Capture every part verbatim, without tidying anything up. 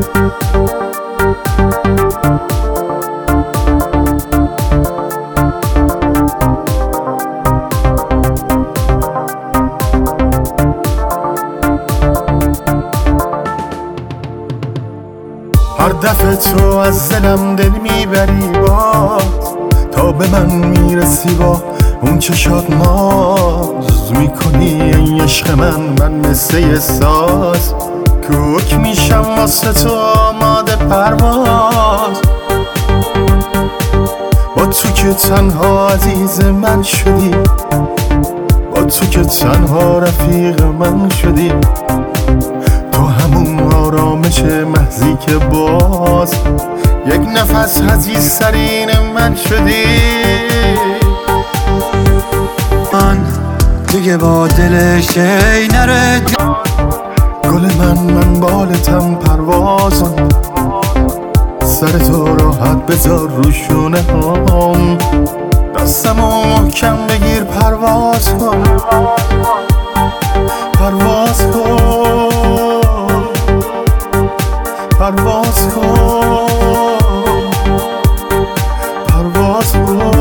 هر دفعه تو از دلم دل میبری باز، تا به من میرسی با اون چشات ناز میکنی این عشق من، من مثل یه ساز کوک میشم واسه تو آماده پرواز. با تو که تنها عزیز من شدی، با تو که تنها رفیق من شدی، تو همون آرامش محضی که باز یک نفس عزیزترین من شدی. من دیگه با دل شی نره گل من من بالتم پروازم، سر تو راحت بذار روشونه هم، دستمو محکم بگیر پرواز کن، پرواز کن، پرواز کن، پرواز کن،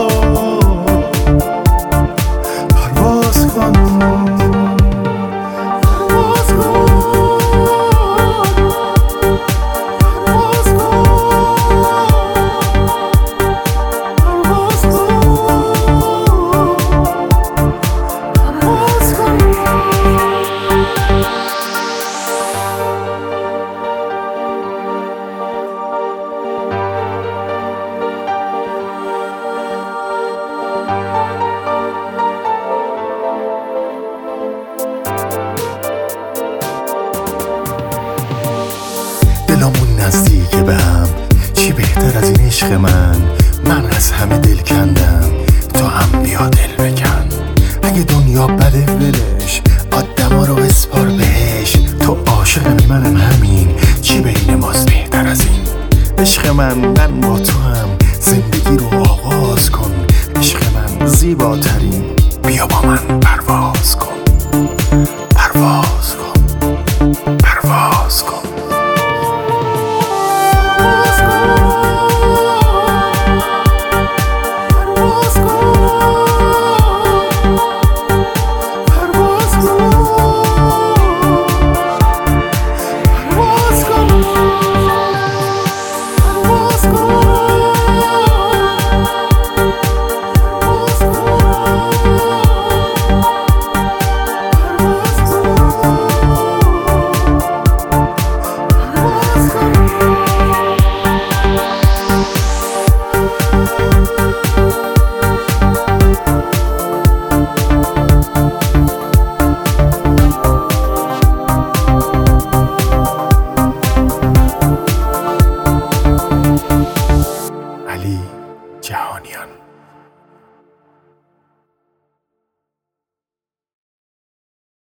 پرواز کن. دلمون نزدیک به هم، چی بهتر از این عشق من، من از همه دل کندم، تو هم بیا دل بکن. اگه دنیا بده ولش، آدما رو اسپار بهش، تو عاشقمی منم همین، چی بین ماست بهتر از این. عشق من من با تو هم زندگی رو آغاز کن، عشق من زیباترین، بیا با من پرواز کن، پرواز کن، پرواز کن.